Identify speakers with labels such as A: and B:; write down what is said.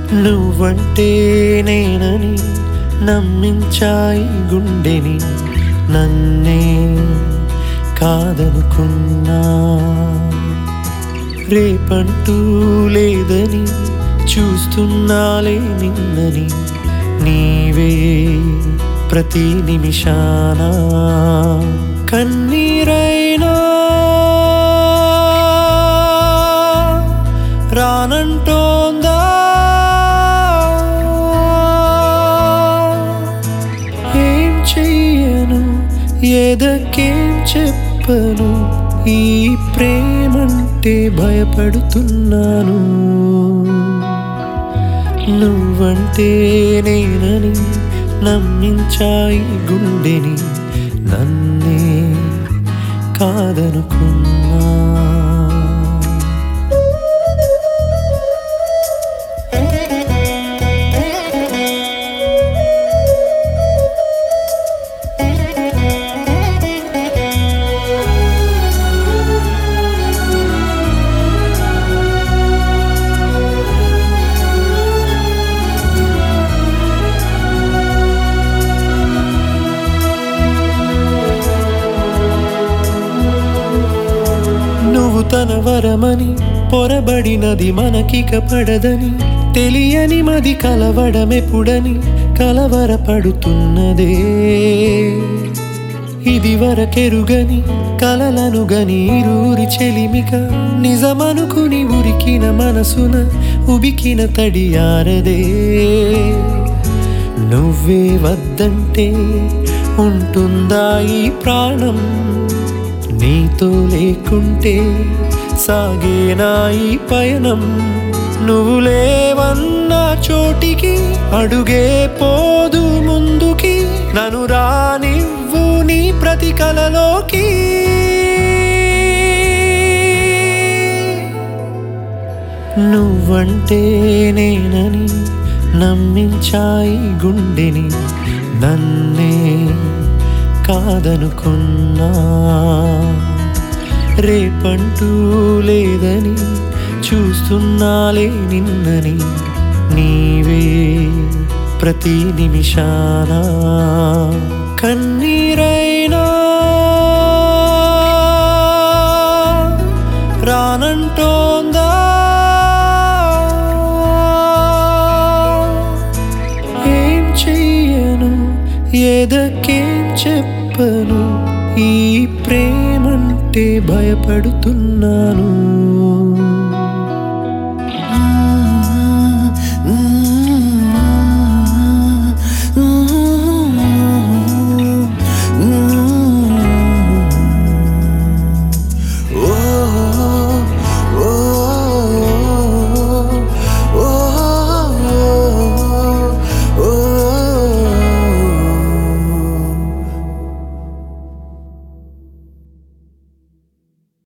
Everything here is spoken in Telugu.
A: నువ్వంటే నేనని నమ్మించాయి గుండెని, నన్నే కాదనుకున్నా. రేపంటూ లేదని చూస్తున్నాలే నిన్నని, నీవే ప్రతి నిమిషాన. కన్నీరైనా రానంటోందా, ఏం చెయ్యను ఎదకేం చెప్పను, ఈ ప్రేమంటే భయపడుతున్నాను. నువ్వంటే నేనని నమ్మించాయి గుండెని, నన్నే కాదనుకున్నా. నువ్వు తన వరమని పొరబడినది మనకిక పడదని, తెలియని మది కలవడమెప్పుడని కలవరపడుతున్నదే. ఇది వరకెరుగని కలలను గని ఇరువురి చెలిమిక, నిజమనుకుని ఉరికిన మనసున ఉబికిన తడియారదే. నువ్వే వద్దంటే ఉంటుందా ఈ ప్రాణం, నీతో లేకుంటే సాగేనా ఈ పయనం. నువ్వు లేవన్న చోటికి అడుగే పోదు ముందుకి, నన్ను రానివ్వు నీ ప్రతి కలలోకి. నువ్వంటే నేనని నమ్మించాయి గుండెని, నన్నే కాదనుకున్నా. రేపంటూ లేదని చూస్తున్నాలే నిన్నని, నీవే ప్రతి నిమిషాన. కన్నీరైనా రానంటోందా, ఏం చెయ్యను ఎదకేం చెప్పను, ఈ ప్రేమంటే భయపడుతున్నాను.